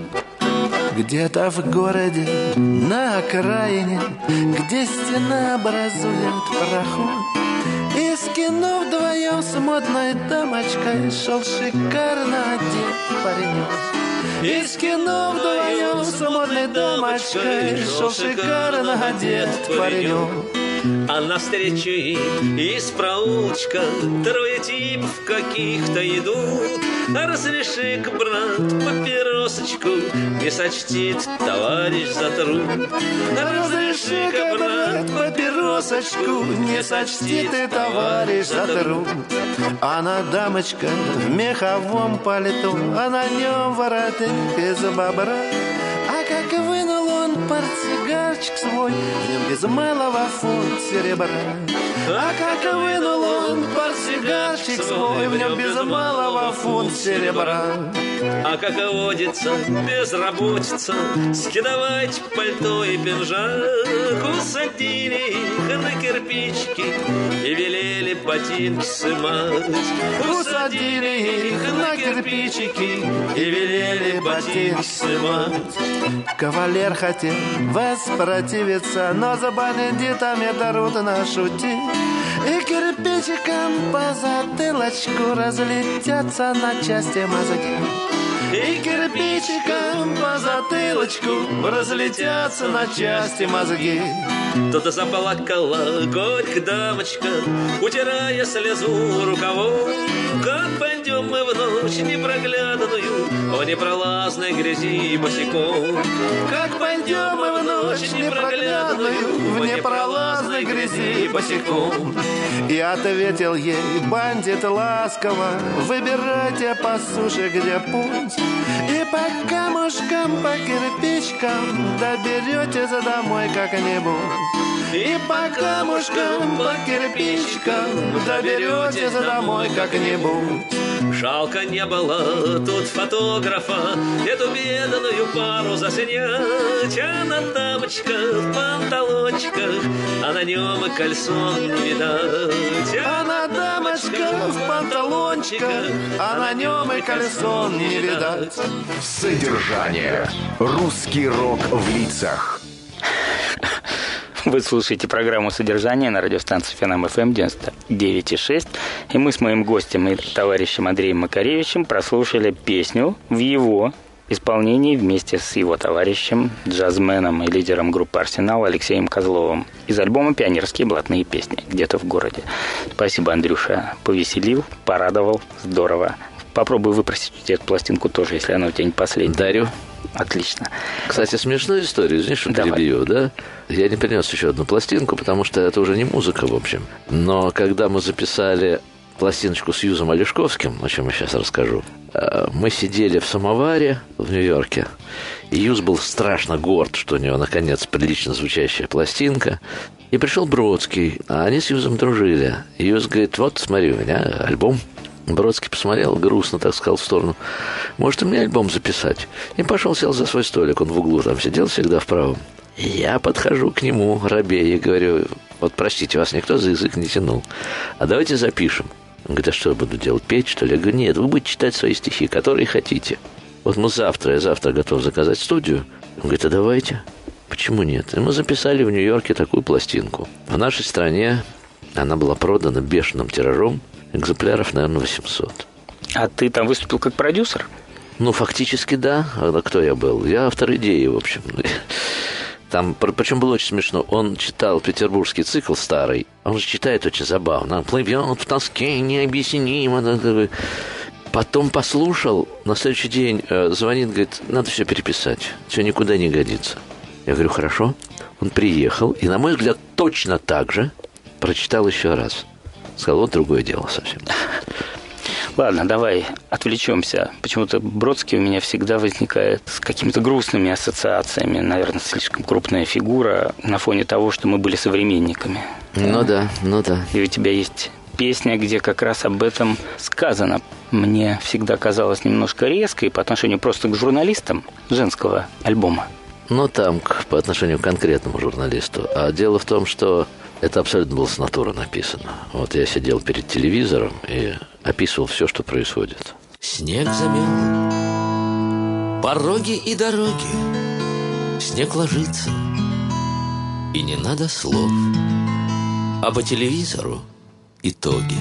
Speaker 7: Где-то в городе, на окраине, где стена образует проход, из кино вдвоем с модной дамочкой шел шикарно одет паренек. Из кино вдвоем с модной дамочкой шел шикарно одет паренек.
Speaker 4: А навстречу им из проулочка 3 типов каких-то идут. Разреши-ка, брат, папиросочку, не сочтит товарищ за труд.
Speaker 7: Разреши-ка, брат, папиросочку, не сочтит ты товарищ за труд. Она дамочка в меховом пальто, а на нем воротник из бобра. А как вынул он портсигарчик свой, в нем без малого фунт серебра. А как вынул он портсигарчик свой, в нем без малого фунт серебра.
Speaker 4: А как водится безработица, скидывать пальто и пинжак, усадили их на кирпичики и велели ботинки сымать.
Speaker 7: Усадили их на кирпичики и велели ботинки сымать. Кавалер хотел воспротивиться, но за бандитами трудно шутить. И кирпичиком по затылочку разлетятся на части мозги. И кирпичиком по затылочку разлетятся на части мозги.
Speaker 4: Тут заплакала горько дамочка, утирая слезу рукавом. Как пойдем мы в ночь непроглядную по непролазной грязи босиком.
Speaker 7: Как пойдем мы в ночь непроглядную в непролазной грязи босиком. И ответил ей бандит ласково: выбирайте по суше, где путь, и по камушкам, по кирпичкам доберетесь домой как-нибудь. И по камушкам, по кирпичкам доберетесь домой как-нибудь.
Speaker 4: Жалко не было тут фотографа, эту бедную пару заснять. Она дамочка в панталончиках, а на нем и кальсон не видать.
Speaker 7: Она дамочка в панталончиках, а на нем и кальсон не видать.
Speaker 1: Содержание. Русский рок в лицах.
Speaker 2: Вы слушаете программу «Содержание» на радиостанции ФМ 99,6. И мы с моим гостем и товарищем Андреем Макаревичем прослушали песню в его исполнении вместе с его товарищем, джазменом и лидером группы «Арсенал» Алексеем Козловым из альбома «Пионерские блатные песни» «Где-то в городе». Спасибо, Андрюша. Повеселил, порадовал. Здорово. Попробуй выпросить у тебя эту пластинку тоже, если она у тебя не последняя.
Speaker 3: Дарю.
Speaker 2: Отлично.
Speaker 3: Кстати, смешную историю, знаешь, что перебью, да? Я не принес еще одну пластинку, потому что это уже не музыка, в общем. Но когда мы записали пластиночку с Юзом Олешковским, о чем я сейчас расскажу, мы сидели в самоваре в Нью-Йорке, и Юз был страшно горд, что у него, наконец, прилично звучащая пластинка. И пришел Бродский, а они с Юзом дружили. И Юз говорит: вот, смотри, у меня альбом. Бродский посмотрел, грустно так сказал в сторону: может, и мне альбом записать? И пошел, сел за свой столик, он в углу там сидел всегда в правом. Я подхожу к нему, робея, и говорю: вот простите, вас никто за язык не тянул, а давайте запишем. Он говорит: а что я буду делать, петь, что ли? Я говорю: нет, вы будете читать свои стихи, которые хотите. Вот я завтра готов заказать студию. Он говорит: а давайте. Почему нет? И мы записали в Нью-Йорке такую пластинку. В нашей стране она была продана бешеным тиражом, экземпляров, наверное, 800.
Speaker 2: А ты там выступил как продюсер?
Speaker 3: Ну, фактически, да. А кто я был? Я автор идеи, в общем. Там, причем было очень смешно. Он читал петербургский цикл старый. Он же читает очень забавно. Он плывет в тоске необъяснимо. Потом послушал, на следующий день звонит, говорит: надо все переписать. Все никуда не годится. Я говорю: хорошо. Он приехал и, на мой взгляд, точно так же прочитал еще раз. Сказал: вот другое дело совсем.
Speaker 2: Ладно, давай отвлечемся. Почему-то Бродский у меня всегда возникает с какими-то грустными ассоциациями. Наверное, слишком крупная фигура на фоне того, что мы были современниками.
Speaker 3: Ну да.
Speaker 2: И у тебя есть песня, где как раз об этом сказано. Мне всегда казалось немножко резкой по отношению просто к журналистам женского альбома.
Speaker 3: Ну, там, по отношению к конкретному журналисту. А дело в том, что это абсолютно было с натуры написано. Вот я сидел перед телевизором и описывал все, что происходит.
Speaker 4: Снег замел пороги и дороги, снег ложится, и не надо слов, а по телевизору итоги.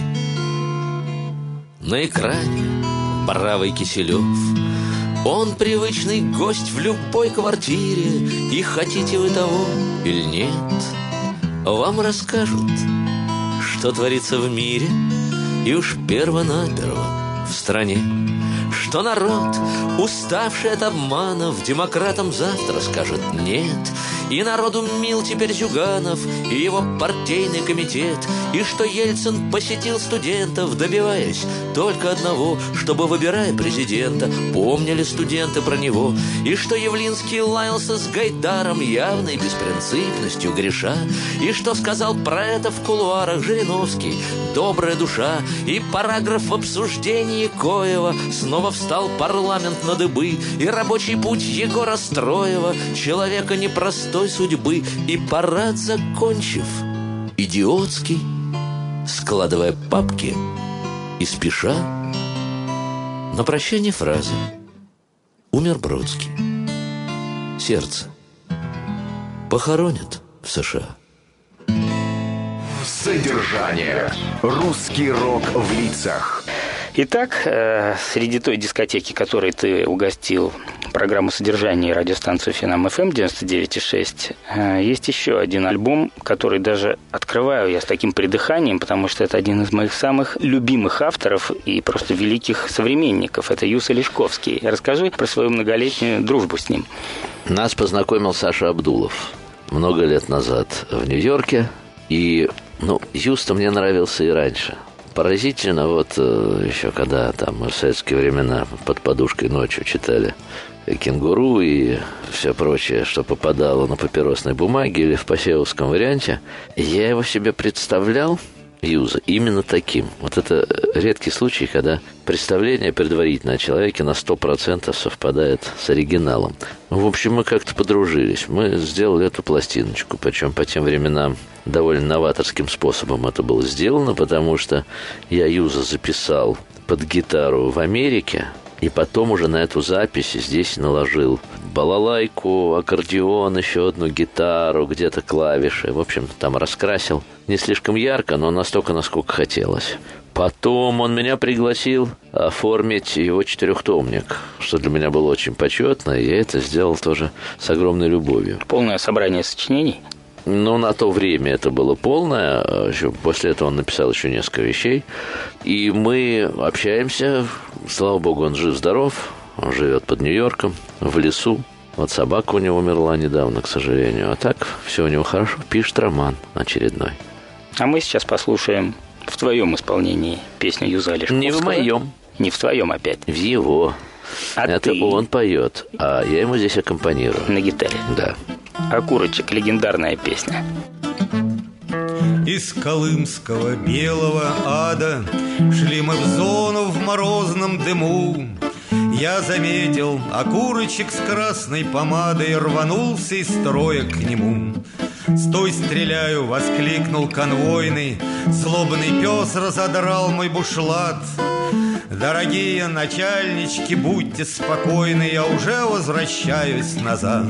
Speaker 4: На экране бравый Киселев. Он привычный гость в любой квартире, и хотите вы того или нет, вам расскажут, что творится в мире, и уж перво-наперво в стране. Что народ, уставший от обманов, демократам завтра скажет нет. И народу мил теперь Зюганов и его партийный комитет. И что Ельцин посетил студентов, добиваясь только одного, чтобы, выбирая президента, помнили студенты про него. И что Явлинский лаялся с Гайдаром, явной беспринципностью греша. И что сказал про это в кулуарах Жириновский, добрая душа. И параграф в обсуждении коего снова встал парламент на дыбы. И рабочий путь Егора Строева, человека непростой судьбы. И парад закончив, идиотский, складывая папки и спеша, на прощание фраза: умер Бродский. Сердце похоронят в США.
Speaker 1: Содержание. Русский рок в лицах.
Speaker 2: Итак, среди той дискотеки, которой ты угостил программу содержания и радиостанцию Финам ФМ 99,6, есть еще один альбом, который даже открываю я с таким придыханием, потому что это один из моих самых любимых авторов и просто великих современников. Это Юса Лешковский. Расскажи про свою многолетнюю дружбу с ним.
Speaker 3: Нас познакомил Саша Абдулов много лет назад в Нью-Йорке. И, Юста мне нравился и раньше. Поразительно, вот еще когда там мы в советские времена под подушкой ночью читали «Кенгуру» и все прочее, что попадало на папиросной бумаге или в посеевском варианте, я его себе представлял, Юза, именно таким. Вот это редкий случай, когда представление предварительно о человеке на 100% совпадает с оригиналом. В общем, мы как-то подружились. Мы сделали эту пластиночку, причем по тем временам довольно новаторским способом это было сделано, потому что я Юза записал под гитару в Америке, и потом уже на эту запись здесь наложил балалайку, аккордеон, еще одну гитару, где-то клавиши. В общем, там раскрасил. Не слишком ярко, но настолько, насколько хотелось. Потом он меня пригласил оформить его 4-томник, что для меня было очень почетно, и я это сделал тоже с огромной любовью.
Speaker 2: Полное собрание сочинений?
Speaker 3: На то время это было полное. Еще после этого он написал еще несколько вещей. И мы общаемся. Слава богу, он жив-здоров. Он живет под Нью-Йорком, в лесу. Вот собака у него умерла недавно, к сожалению. А так, все у него хорошо. Пишет роман очередной.
Speaker 2: А мы сейчас послушаем в твоем исполнении песню Юза Лешковского.
Speaker 3: Не в моем.
Speaker 2: Не в твоем опять.
Speaker 3: В его. Это ты? Он поет, а я ему здесь аккомпанирую.
Speaker 2: На гитаре.
Speaker 3: Да.
Speaker 2: «Окурочек» — легендарная песня.
Speaker 8: Из колымского белого ада шли мы в зону в морозном дыму. Я заметил окурочек с красной помадой, рванулся из строя к нему. «Стой, стреляю!» — воскликнул конвойный. Злобный пес разодрал мой бушлат. «Дорогие начальнички, будьте спокойны, я уже возвращаюсь назад.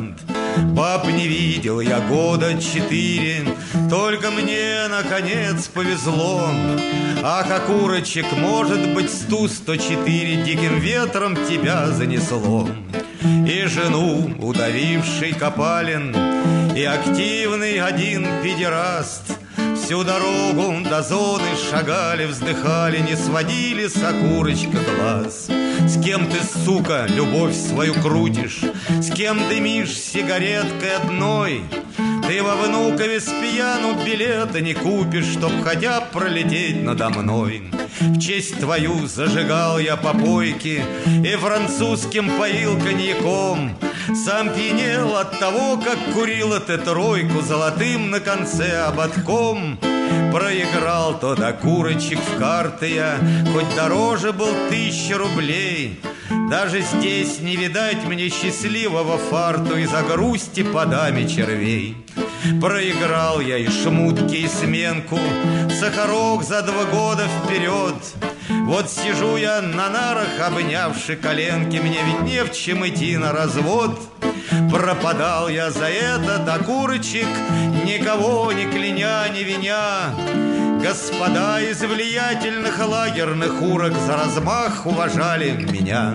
Speaker 8: Баб не видел я года 4, только мне, наконец, повезло. Ах, окурочек, может быть, с Ту-104 диким ветром тебя занесло. И жену, удавивший Копалин, и активный один педераст, всю дорогу до зоны шагали, вздыхали, не сводили с окурочка глаз. С кем ты, сука, любовь свою крутишь? С кем дымишь сигареткой одной? Ты во Внукове с пьяну билета не купишь, чтоб хотя б пролететь надо мной. В честь твою зажигал я попойки и французским поил коньяком. Сам пьянел от того, как курила ты тройку золотым на конце ободком. Проиграл тот окурочек в карты я, хоть дороже был 1000 рублей. Даже здесь не видать мне счастливого фарту из-за грусти по даме червей. Проиграл я и шмутки, и сменку, сахарок за 2 года вперед. Вот сижу я на нарах, обнявши коленки, мне ведь не в чем идти на развод. Пропадал я за этот окурочек, никого не кляня, не виня. Господа из влиятельных лагерных урок за размах уважали меня.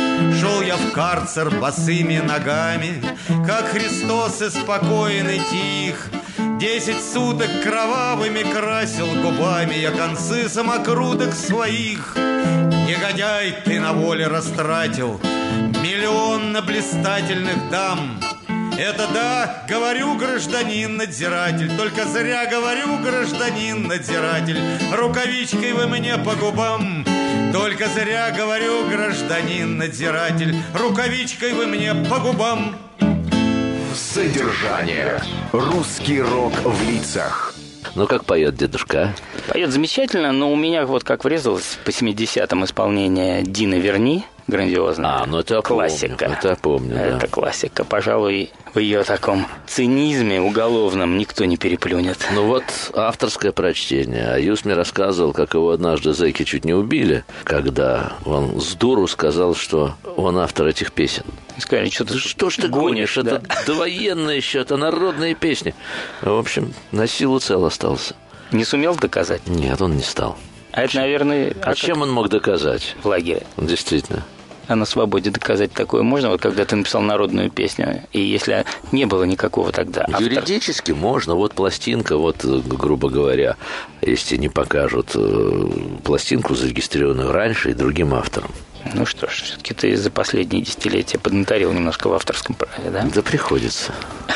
Speaker 8: Шел я в карцер босыми ногами, как Христос и спокоен и тих. 10 суток кровавыми красил губами я концы самокруток своих. Негодяй, ты на воле растратил 1 миллион на блистательных дам. Это да, говорю, гражданин надзиратель, только зря говорю, гражданин надзиратель. Рукавичкой вы мне по губам, только зря говорю, гражданин надзиратель. Рукавичкой вы мне по губам.
Speaker 1: Содержание. Русский рок в лицах.
Speaker 3: Ну, как поет дедушка?
Speaker 2: Поет замечательно, но у меня вот как врезалось по 70-м исполнение Дины Верни. Грандиозная.
Speaker 3: Ну это
Speaker 2: классика.
Speaker 3: Это помню, да.
Speaker 2: Это классика. Пожалуй, в ее таком цинизме уголовном никто не переплюнет.
Speaker 3: Ну вот авторское прочтение. Аюс мне рассказывал, как его однажды зэки чуть не убили, когда он с дуру сказал, что он автор этих песен.
Speaker 2: Сказали, что
Speaker 3: ж ты гонишь? Да? Это довоенные еще, это народные песни. В общем, на силу цел остался.
Speaker 2: Не сумел доказать?
Speaker 3: Нет, он не стал.
Speaker 2: А это, наверное...
Speaker 3: А чем он мог доказать?
Speaker 2: В лагере.
Speaker 3: Действительно.
Speaker 2: А на свободе доказать такое можно? Вот когда ты написал народную песню, и если не было никакого тогда автора...
Speaker 3: Юридически можно. Вот пластинка, вот, грубо говоря, если не покажут пластинку, зарегистрированную раньше и другим автором.
Speaker 2: Ну что ж, все-таки ты за последние десятилетия поднаторил немножко в авторском праве, да?
Speaker 3: Да приходится.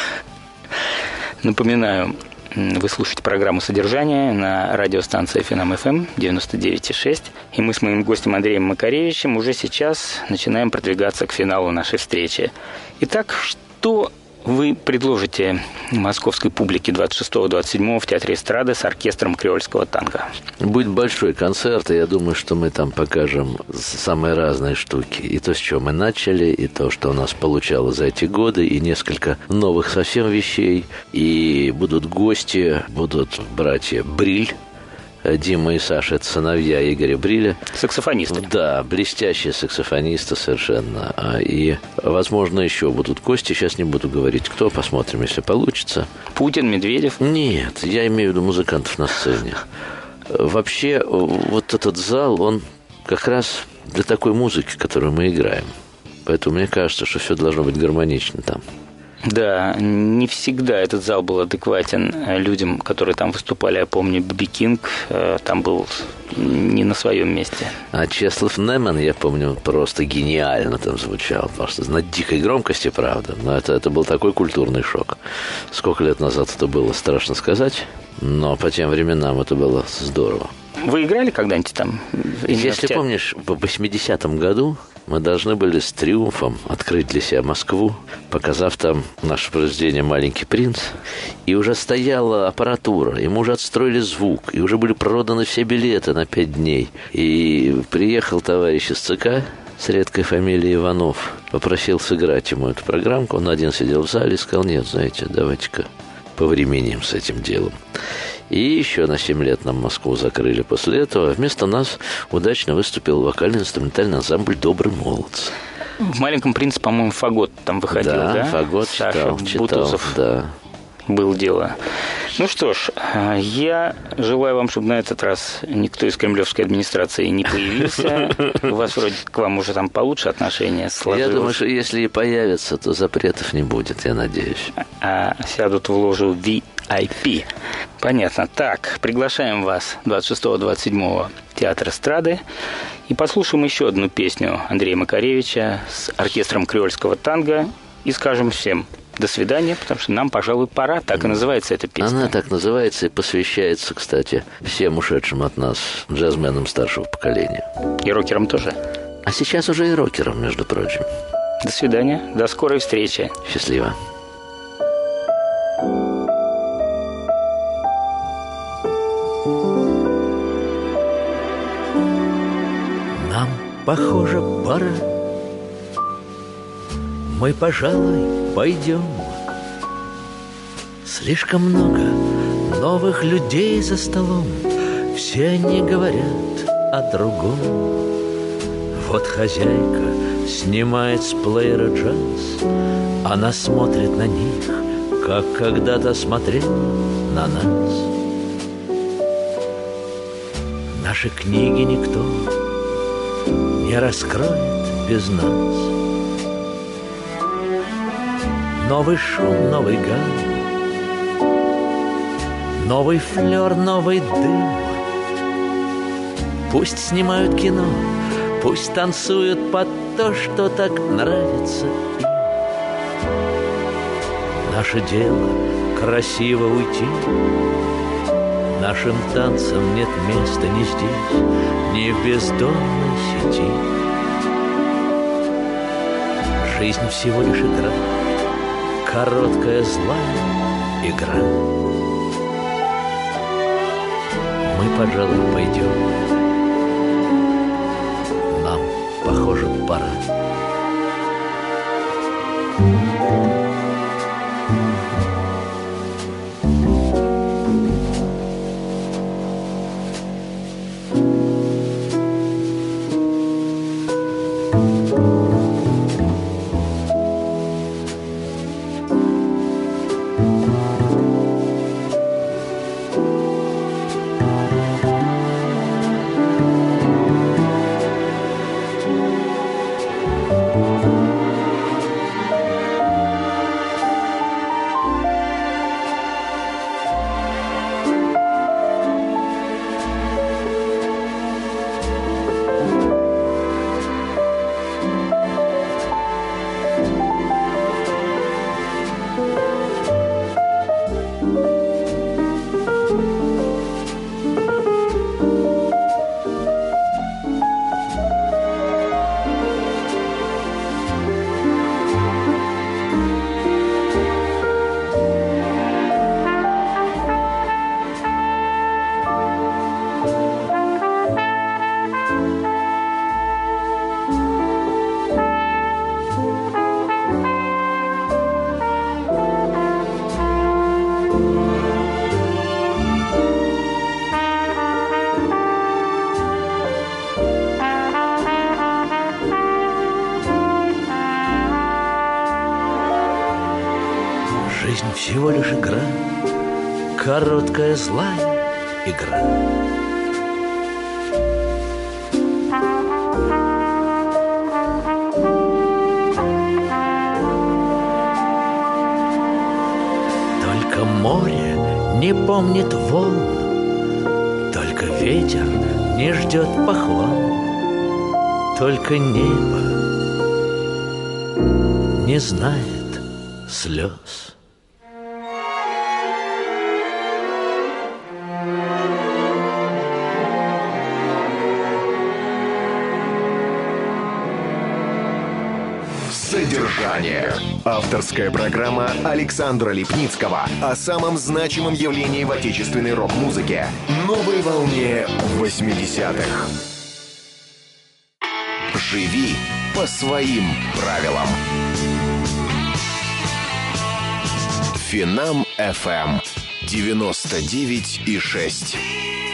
Speaker 2: Напоминаю, вы слушаете программу «Содержание» на радиостанции FM 99,6. И мы с моим гостем Андреем Макаревичем уже сейчас начинаем продвигаться к финалу нашей встречи. Итак, что вы предложите московской публике 26-27 в Театре эстрады с оркестром креольского танго?
Speaker 3: Будет большой концерт, и я думаю, что мы там покажем самые разные штуки. И то, с чего мы начали, и то, что у нас получалось за эти годы, и несколько новых совсем вещей. И будут гости, будут братья Бриль. Дима и Саша – это сыновья Игоря Бриля.
Speaker 2: Саксофонисты.
Speaker 3: Да, блестящие саксофонисты совершенно. И, возможно, еще будут гости. Сейчас не буду говорить, кто. Посмотрим, если получится.
Speaker 2: Путин, Медведев?
Speaker 3: Нет, я имею в виду музыкантов на сцене. Вообще, вот этот зал, он как раз для такой музыки, которую мы играем. Поэтому мне кажется, что все должно быть гармонично там.
Speaker 2: Да, не всегда этот зал был адекватен людям, которые там выступали. Я помню, Би Кинг там был не на своем месте.
Speaker 3: А Чеслав Неман, я помню, просто гениально там звучал. Просто на дикой громкости, правда. Но это был такой культурный шок. Сколько лет назад это было, страшно сказать. Но по тем временам это было здорово.
Speaker 2: Вы играли когда-нибудь там?
Speaker 3: Если помнишь, в 80-м году Мы должны были с триумфом открыть для себя Москву, показав там наше произведение «Маленький принц». И уже стояла аппаратура, и мы уже отстроили звук, и уже были проданы все билеты на 5 дней. И приехал товарищ из ЦК с редкой фамилией Иванов, попросил сыграть ему эту программку. Он один сидел в зале и сказал: нет, знаете, давайте-ка повременим с этим делом. И еще на 7 лет нам Москву закрыли после этого. Вместо нас удачно выступил вокально-инструментальный ансамбль «Добрые молодцы».
Speaker 2: В «Маленьком принце», по-моему, фагот там выходил, да?
Speaker 3: Да, фагот читал,
Speaker 2: Бутусов.
Speaker 3: Да.
Speaker 2: Было дело. Ну что ж, я желаю вам, чтобы на этот раз никто из кремлевской администрации не появился. У вас вроде к вам уже там получше отношения сложилось.
Speaker 3: Я думаю, что если и появится, то запретов не будет, я надеюсь.
Speaker 2: А сядут в ложу VIP. Понятно. Так, приглашаем вас 26-27 в Театр эстрады. И послушаем еще одну песню Андрея Макаревича с оркестром креольского танго. И скажем всем до свидания, потому что нам, пожалуй, пора. Так и называется эта песня.
Speaker 3: Она так называется и посвящается, кстати, всем ушедшим от нас джазменам старшего поколения.
Speaker 2: И рокерам тоже.
Speaker 3: А сейчас уже и рокерам, между прочим.
Speaker 2: До свидания. До скорой встречи.
Speaker 3: Счастливо.
Speaker 4: Нам, похоже, пора. Мы, пожалуй, пойдем. Слишком много новых людей за столом. Все они говорят о другом. Вот хозяйка снимает с плеера джаз. Она смотрит на них, как когда-то смотрела на нас. Наши книги никто не раскроет без нас. Новый шум, новый гам, новый флёр, новый дым. Пусть снимают кино, пусть танцуют под то, что так нравится им. Наше дело красиво уйти. Нашим танцам нет места ни здесь, ни в бездонной сети. Жизнь всего лишь игра, короткая злая игра. Мы, пожалуй, пойдем. Нам, похоже, пора. Жизнь всего лишь игра, короткая злая игра. Только море не помнит волн, только ветер не ждет похвал, только небо не знает слез.
Speaker 1: «Содержание». Авторская программа Александра Липницкого о самом значимом явлении в отечественной рок-музыке. Новой волне 80-х. Живи по своим правилам. Финам FM 99,6.